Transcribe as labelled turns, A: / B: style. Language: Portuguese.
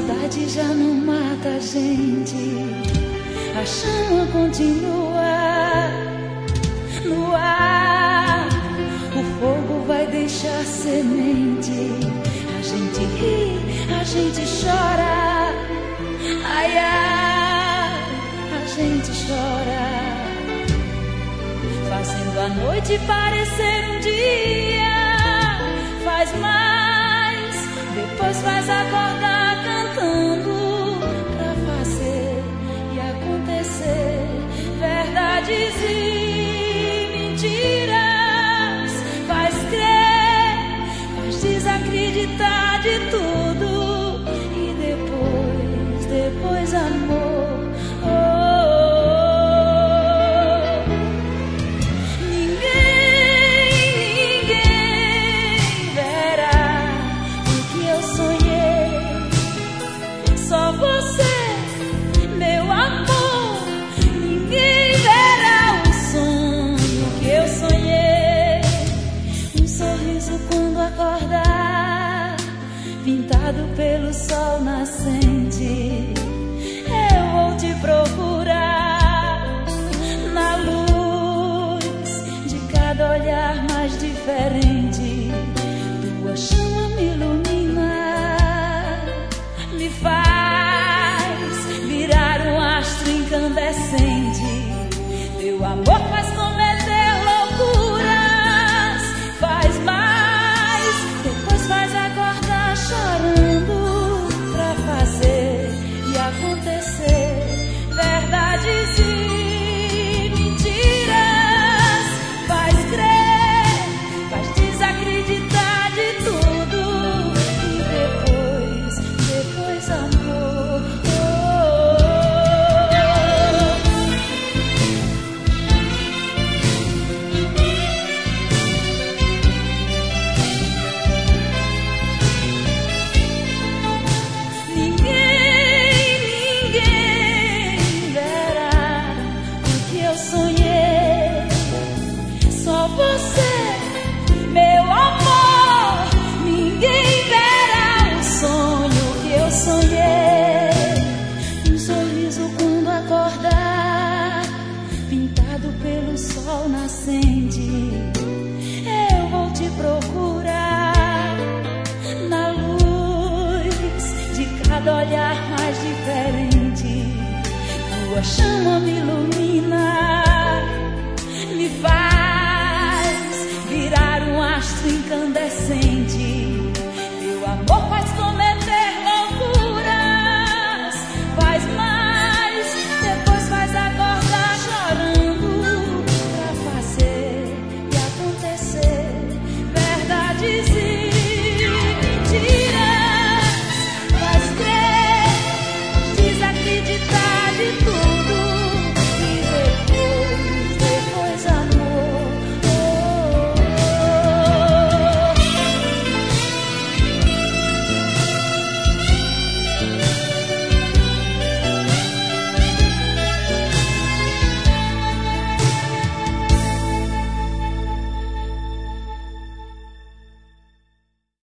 A: saudade já não mata a gente, a chama continua no ar. O fogo vai deixar semente, a gente ri, a gente chora, ai, ai, a gente chora, fazendo a noite parecer um dia. Faz mais, depois faz acordar cantando, pra fazer e acontecer verdades e mentiras. Faz crer, faz desacreditar de tudo, e depois amor. Pintado pelo sol nascente, eu vou te procurar na luz de cada olhar mais diferente. Tua chama me ilumina, me faz virar um astro incandescente. Teu amor faz cometer loucuras, faz mais, depois faz acordar chorando, pra fazer e acontecer verdades e mentiras. Faz crer, faz desacreditar de tudo, e depois amor. Pintado pelo sol nascente, eu vou te procurar na luz de cada olhar mais diferente. Tua chama me ilumina, me faz virar um astro incandescente.